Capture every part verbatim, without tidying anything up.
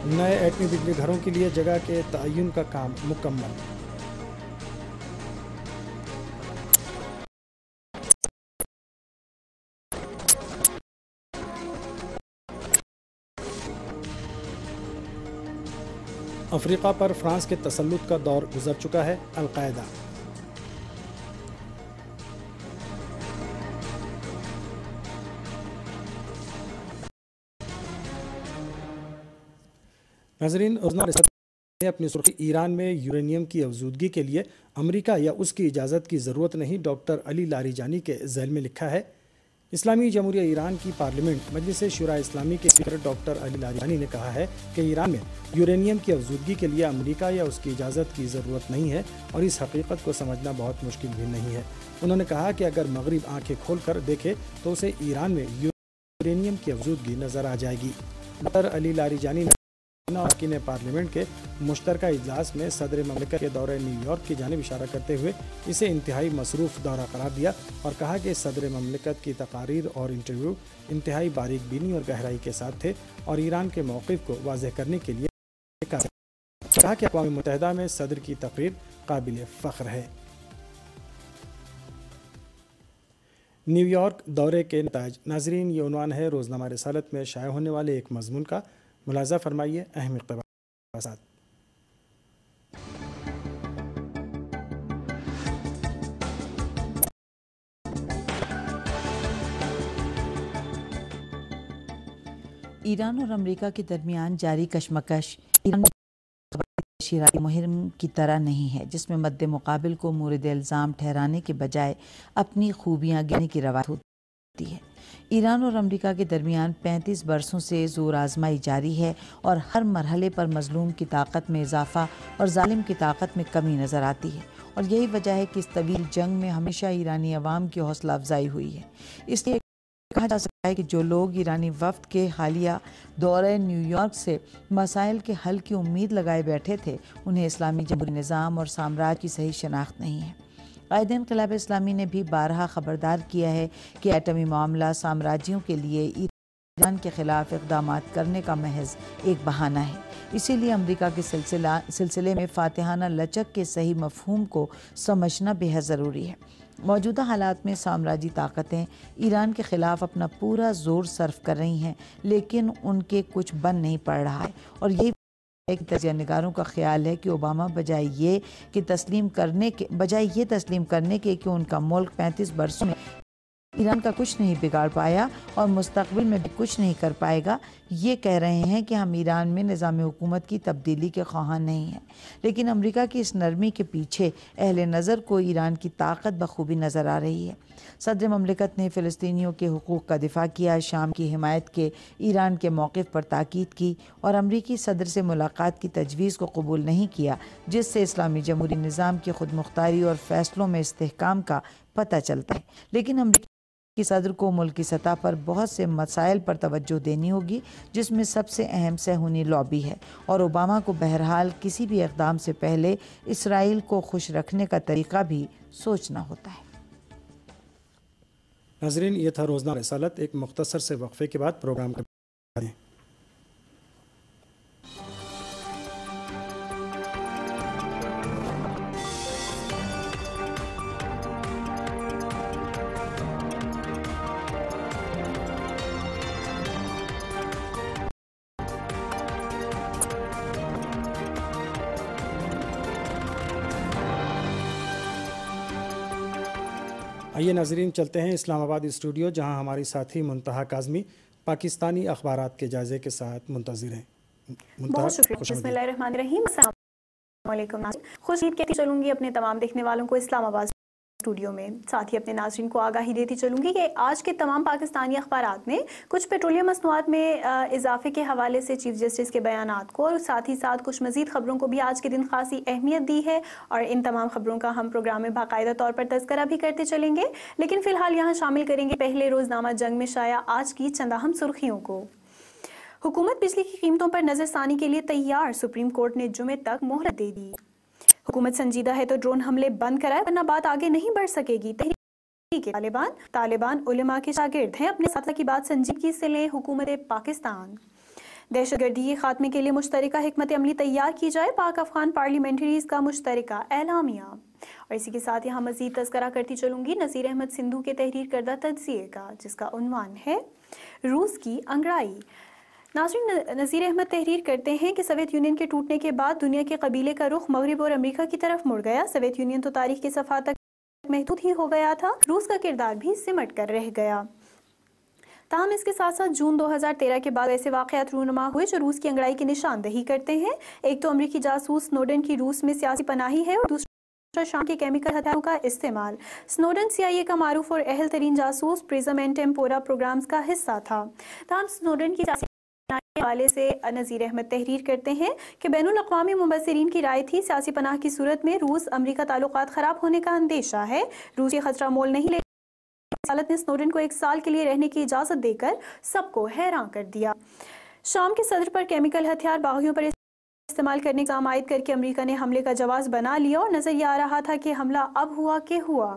نئے ایٹمی بجلی گھروں کے لیے جگہ کے تعین کا کام مکمل۔ افریقہ پر فرانس کے تسلط کا دور گزر چکا ہے، القاعدہ۔ ناظرین، روزنامہ رسالت نے اپنی سرخی ایران میں یورینیم کی افزودگی کے لیے امریکہ یا اس کی اجازت کی ضرورت نہیں، ڈاکٹر علی لاریجانی کے ذیل میں لکھا ہے۔ اسلامی جمہوریہ ایران کی پارلیمنٹ مجلس شورا اسلامی کے اسپیکر ڈاکٹر علی لاریجانی نے کہا ہے کہ ایران میں یورینیم کی افزودگی کے لیے امریکہ یا اس کی اجازت کی ضرورت نہیں ہے اور اس حقیقت کو سمجھنا بہت مشکل بھی نہیں ہے۔ انہوں نے کہا کہ اگر مغرب آنکھیں کھول کر دیکھے تو اسے ایران میں یورینیم کی افزودگی نظر آ جائے گی۔ ڈاکٹر علی لاریجانی نے اراکین پارلیمنٹ کے مشترکہ اجلاس میں صدر مملکت کے دورہ نیو یارک کی جانب اشارہ کرتے ہوئے اسے انتہائی مصروف دورہ قرار دیا اور کہا کہ صدر مملکت کی تقاریر اور انٹرویو انتہائی باریک بینی اور گہرائی کے ساتھ تھے اور ایران کے موقف کو واضح کرنے کے لیے کہا کہ اقوام متحدہ میں صدر کی تقریر قابل فخر ہے۔ نیو یارک دورے کے نتائج۔ ناظرین، یہ عنوان ہے روزنامہ رسالت میں شائع ہونے والے ایک مضمون کا۔ ملاحظہ فرمائیے اہم اقتباسات۔ ایران اور امریکہ کے درمیان جاری کشمکش ایران شیرائی مہم کی طرح نہیں ہے، جس میں مد مقابل کو مورد الزام ٹھہرانے کے بجائے اپنی خوبیاں گننے کی روایت ہوتی ہے۔ ایران اور امریکہ کے درمیان پینتیس برسوں سے زور آزمائی جاری ہے اور ہر مرحلے پر مظلوم کی طاقت میں اضافہ اور ظالم کی طاقت میں کمی نظر آتی ہے، اور یہی وجہ ہے کہ اس طویل جنگ میں ہمیشہ ایرانی عوام کی حوصلہ افزائی ہوئی ہے۔ اس لیے کہا جا سکتا ہے کہ جو لوگ ایرانی وفد کے حالیہ دورہ نیو یارک سے مسائل کے حل کی امید لگائے بیٹھے تھے، انہیں اسلامی جمہوری نظام اور سامراج کی صحیح شناخت نہیں ہے۔ قائد انقلاب اسلامی نے بھی بارہا خبردار کیا ہے کہ ایٹمی معاملہ سامراجیوں کے لیے ایران کے خلاف اقدامات کرنے کا محض ایک بہانہ ہے۔ اسی لیے امریکہ کے سلسلہ سلسلے میں فاتحانہ لچک کے صحیح مفہوم کو سمجھنا بے حد ضروری ہے۔ موجودہ حالات میں سامراجی طاقتیں ایران کے خلاف اپنا پورا زور صرف کر رہی ہیں، لیکن ان کے کچھ بن نہیں پڑ رہا ہے، اور یہی تجزیہ نگاروں کا خیال ہے کہ اوباما بجائے یہ کہ تسلیم کرنے کے بجائے یہ تسلیم کرنے کے کہ ان کا ملک پینتیس برسوں میں ایران کا کچھ نہیں بگاڑ پایا اور مستقبل میں بھی کچھ نہیں کر پائے گا، یہ کہہ رہے ہیں کہ ہم ایران میں نظام حکومت کی تبدیلی کے خواہاں نہیں ہیں۔ لیکن امریکہ کی اس نرمی کے پیچھے اہل نظر کو ایران کی طاقت بخوبی نظر آ رہی ہے۔ صدر مملکت نے فلسطینیوں کے حقوق کا دفاع کیا، شام کی حمایت کے ایران کے موقف پر تاکید کی اور امریکی صدر سے ملاقات کی تجویز کو قبول نہیں کیا، جس سے اسلامی جمہوری نظام کی خود مختاری اور فیصلوں میں استحکام کا پتہ چلتا ہے۔ لیکن امریکی کی صدر کو ملک کی سطح پر بہت سے مسائل پر توجہ دینی ہوگی، جس میں سب سے اہم صہیونی لابی ہے، اور اوباما کو بہرحال کسی بھی اقدام سے پہلے اسرائیل کو خوش رکھنے کا طریقہ بھی سوچنا ہوتا ہے۔ ناظرین، یہ تھا روزنامہ رسالت۔ ایک مختصر سے وقفے کے بعد پروگرام کا آئیے ناظرین، چلتے ہیں اسلام آباد اسٹوڈیو، جہاں ہماری ساتھی منتہا کاظمی پاکستانی اخبارات کے جائزے کے ساتھ منتظر ہیں۔ بہت شکریہ۔ بسم اللہ الرحمن الرحیم۔ السلام علیکم ناظرین، خوش عید کہتی چلوں گی اپنے تمام دیکھنے والوں کو اسلام آباد اسٹوڈیو میں، ساتھ ہی اپنے ناظرین کو آگاہی دیتی چلوں گی کہ آج کے تمام پاکستانی اخبارات نے کچھ پیٹرولیم مصنوعات میں اضافے کے حوالے سے چیف جسٹس کے بیانات کو اور ساتھ ہی ساتھ کچھ مزید خبروں کو بھی آج کے دن خاصی اہمیت دی ہے، اور ان تمام خبروں کا ہم پروگرام میں باقاعدہ طور پر تذکرہ بھی کرتے چلیں گے۔ لیکن فی الحال یہاں شامل کریں گے پہلے روزنامہ جنگ میں شائع آج کی چند اہم سرخیوں کو۔ حکومت بجلی کی قیمتوں پر نظر ثانی کے لیے تیار، سپریم کورٹ نے جمعے تک مہلت دے دی۔ حکومت سنجیدہ ہے تو ڈرون حملے بند کرائے، ورنہ بات آگے نہیں بڑھ سکے گی۔ تحریک طالبان طالبان علماء کے شاگرد ہیں، اپنے ساتھ کی بات سنجیدگی سے لیں، حکومت پاکستان۔ دہشت گردی کے خاتمے کے لیے مشترکہ حکمت عملی تیار کی جائے، پاک افغان پارلیمنٹریز کا مشترکہ اعلامیہ۔ اور اسی کے ساتھ یہاں مزید تذکرہ کرتی چلوں گی نذیر احمد سندھو کے تحریر کردہ تجزیے کا، جس کا عنوان ہے روس کی انگڑائی۔ ناظرین، نذیر احمد تحریر کرتے ہیں کہ سوویت یونین کے ٹوٹنے کے بعد دنیا کے قبیلے کا رخ مغرب اور امریکہ کی طرف مڑ گیا۔ سوویت یونین تو تاریخ کے صفحات تک محدود ہی ہو گیا تھا، روس کا کردار بھی سمٹ کر رہ گیا۔ تاہم اس کے ساتھ ساتھ جون دو ہزار تیرہ کے بعد ایسے واقعات رونما ہوئے جو روس کی انگڑائی کی نشاندہی کرتے ہیں۔ ایک تو امریکی جاسوس سنوڈن کی روس میں سیاسی پناہی ہے، اور دوسرا شام کے کیمیکل ہتھیاروں کا استعمال۔ سنوڈن سی آئی اے کا معروف اور اہل ترین جاسوس پرزم اینڈ ٹیمپورا پروگرامز کا حصہ تھا۔ تاہم سنوڈن کی سیاسی پناہی کے حوالے سے نذیر احمد تحریر کرتے ہیں کہ بین الاقوامی مبصرین کی رائے تھی سیاسی پناہ کی صورت میں روس امریکہ تعلقات خراب ہونے کا اندیشہ ہے۔ روس یہ خطرہ مول نہیں لے عدالت نے سنوڈن کو ایک سال کے لیے رہنے کی اجازت دے کر سب کو حیران کر دیا۔ شام کے صدر پر کیمیکل ہتھیار باغیوں پر استعمال کرنے کا الزام عائد کر کے امریکہ نے حملے کا جواز بنا لیا، اور نظر یہ آ رہا تھا کہ حملہ اب ہوا کہ ہوا۔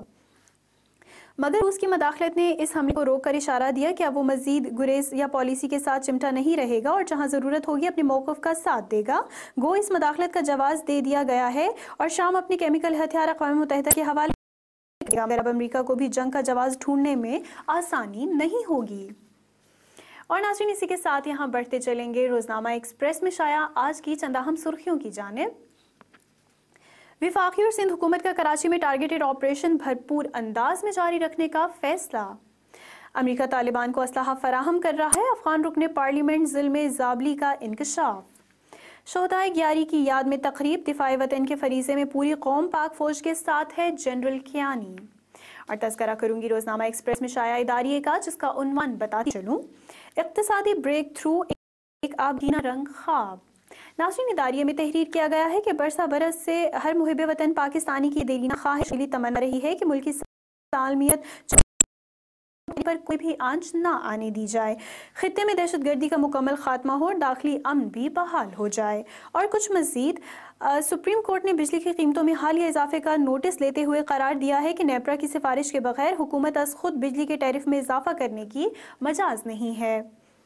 مگر روس کی مداخلت نے اس حملے کو روک کر اشارہ دیا کہ اب وہ مزید گریز یا پالیسی کے ساتھ چمٹا نہیں رہے گا، اور جہاں ضرورت ہوگی اپنے موقف کا ساتھ دے گا۔ گو اس مداخلت کا جواز دے دیا گیا ہے، اور شام اپنے کیمیکل ہتھیار اقوام متحدہ کے حوالے مگر اب امریکہ کو بھی جنگ کا جواز ڈھونڈنے میں آسانی نہیں ہوگی۔ اور ناظرین، اسی کے ساتھ یہاں بڑھتے چلیں گے روزنامہ ایکسپریس میں شائع آج کی چند اہم سرخیوں کی جانب۔ وفاقی اور سندھ حکومت کا کراچی میں ٹارگیٹڈ آپریشن بھرپور انداز میں جاری رکھنے کا فیصلہ۔ امریکہ طالبان کو اسلحہ فراہم کر رہا ہے، افغان رکن پارلیمنٹ ظلم زابلی کا انکشاف۔ شہدائے گیاری کی یاد میں تقریب، دفاع وطن کے فریضے میں پوری قوم پاک فوج کے ساتھ ہے جنرل کیانی۔ اور تذکرہ کروں گی روزنامہ ایکسپریس میں شائع اداریے کا، جس کا عنوان بتاتی چلوں، اقتصادی بریک تھرو ایک آبگینہ رنگ خواب۔ ناظرین، اداریے میں تحریر کیا گیا ہے کہ برسہ برس سے ہر محب وطن پاکستانی کی دیرینہ خواہش کے لیے تمنا رہی ہے کہ ملکی سالمیت پر کوئی بھی آنچ نہ آنے دی جائے، خطے میں دہشت گردی کا مکمل خاتمہ ہو، داخلی امن بھی بحال ہو جائے۔ اور کچھ مزید، سپریم کورٹ نے بجلی کی قیمتوں میں حالیہ اضافے کا نوٹس لیتے ہوئے قرار دیا ہے کہ نیپرا کی سفارش کے بغیر حکومت از خود بجلی کے ٹیرف میں اضافہ کرنے کی مجاز نہیں ہے۔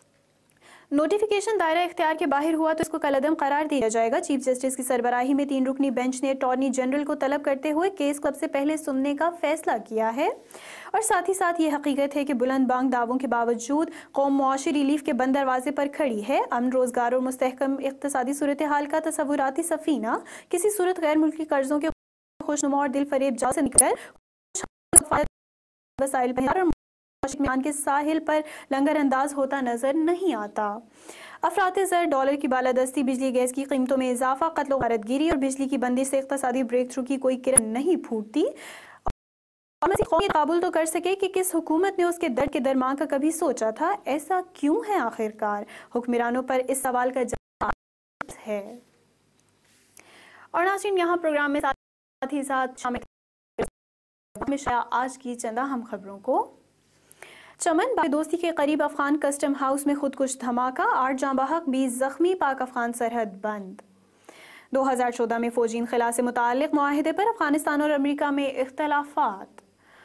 نوٹیفیکیشن دائرہ اختیار کے باہر ہوا تو اس کو کالعدم قرار دیا جائے گا۔ چیف جسٹس کی سربراہی میں تین رکنی بینچ نے اٹارنی جنرل کو طلب کرتے ہوئے کیس کو سب سے پہلے سننے کا فیصلہ کیا ہے۔ اور ساتھ ہی ساتھ یہ حقیقت ہے کہ بلند بانگ دعووں کے باوجود قوم معاشی ریلیف کے بند دروازے پر کھڑی ہے۔ امن، روزگار اور مستحکم اقتصادی صورتحال کا تصوراتی سفینہ کسی صورت غیر ملکی قرضوں کے خوشنما اور دل فریب جال سے نکل کر وسائل اور میان کے ساحل پر لنگر انداز ہوتا نظر نہیں آتا۔ افراط زر، ڈالر کی بالادستی، بجلی گیس کی قیمتوں میں اضافہ، قتل و غارت گیری اور بجلی کی بندش سے اقتصادی بریک تھرو کی کوئی کرن نہیں پھوٹتی۔ اور مزید قوم یہ قابل تو کر سکے کہ کس حکومت نے اس کے درد کے درمان کا کبھی سوچا تھا؟ ایسا کیوں ہے آخرکار؟ حکمرانوں پر اس سوال کا جواب ہے۔ اور ناظرین، یہاں پروگرام میں ساتھ ہی ساتھ شامل آج کی چند اہم خبروں کو۔ چمن، باغ دوستی کے قریب افغان کسٹم ہاؤس میں خودکش دھماکہ، آٹھ جاں بحق، بیس زخمی، پاک افغان سرحد بند۔ دو ہزار چودہ میں فوجی انخلا سے متعلق معاہدے پر افغانستان اور امریکہ میں اختلافات۔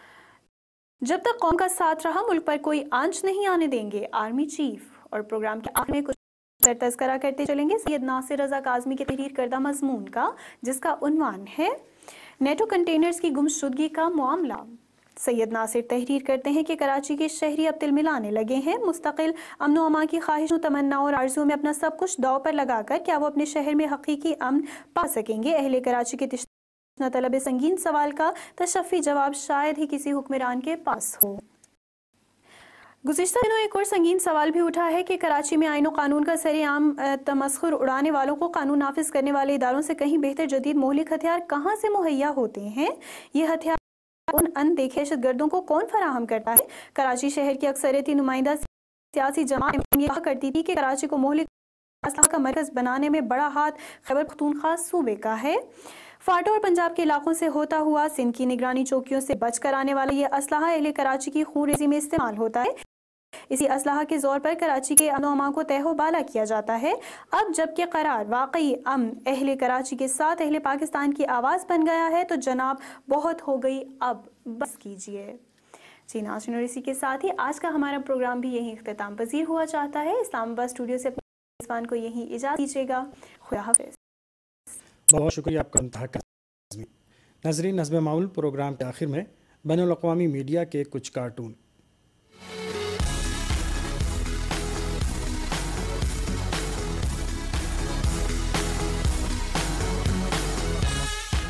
جب تک قوم کا ساتھ رہا ملک پر کوئی آنچ نہیں آنے دیں گے، آرمی چیف۔ اور پروگرام کے آخر میں کچھ تذکرہ کرتے چلیں گے سید ناصر رضا کاظمی کے تحریر کردہ مضمون کا، جس کا عنوان ہے نیٹو کنٹینرز کی گمشدگی کا معاملہ۔ سید ناصر تحریر کرتے ہیں کہ کراچی کے شہری اب تل ملانے لگے ہیں، مستقل امن و امان کی خواہشوں، تمناؤں اور آرزوؤں میں اپنا سب کچھ داؤ پر لگا کر کیا وہ اپنے شہر میں حقیقی امن پا سکیں گے؟ اہل کراچی کے تشنہ طلب سنگین سوال کا تشفی جواب شاید ہی کسی حکمران کے پاس ہو۔ گزشتہ دنوں ایک اور سنگین سوال بھی اٹھا ہے کہ کراچی میں آئین و قانون کا سر عام تمسخر اڑانے والوں کو قانون نافذ کرنے والے اداروں سے کہیں بہتر جدید مہلک ہتھیار کہاں سے مہیا ہوتے ہیں؟ یہ ہتھیار ان ان دیکھے دہشت گردوں کو کون فراہم کرتا ہے؟ کراچی شہر کی اکثریتی نمائندہ سیاسی جماعت یہ کہا کرتی تھی کہ کراچی کو مہلک اسلحہ کا مرکز بنانے میں بڑا ہاتھ خیبر پختونخوا صوبے کا ہے۔ فاٹو اور پنجاب کے علاقوں سے ہوتا ہوا سندھ کی نگرانی چوکیوں سے بچ کر آنے والا یہ اسلحہ اہل کراچی کی خون ریزی میں استعمال ہوتا ہے۔ اسی اسلحہ کے زور پر کراچی کے امن و امان کو تہو بالا کیا جاتا ہے۔ اب جبکہ قرار واقعی امن اہل کراچی کے ساتھ اہل پاکستان کی آواز بن گیا ہے تو جناب بہت ہو گئی، اب بس کیجئے۔ جی ناظرین، اور اسی کے ساتھ ہی آج کا ہمارا پروگرام بھی یہیں اختتام پذیر ہوا چاہتا ہے۔ اسلام آباد اسٹوڈیو سے میزبان کو یہیں اجازت دیجیے گا. خدا حافظ. بہت شکریہ آپ کا انتہا. ناظرین، نظم معمول پروگرام کے آخر میں بین الاقوامی میڈیا کے کچھ کارٹون.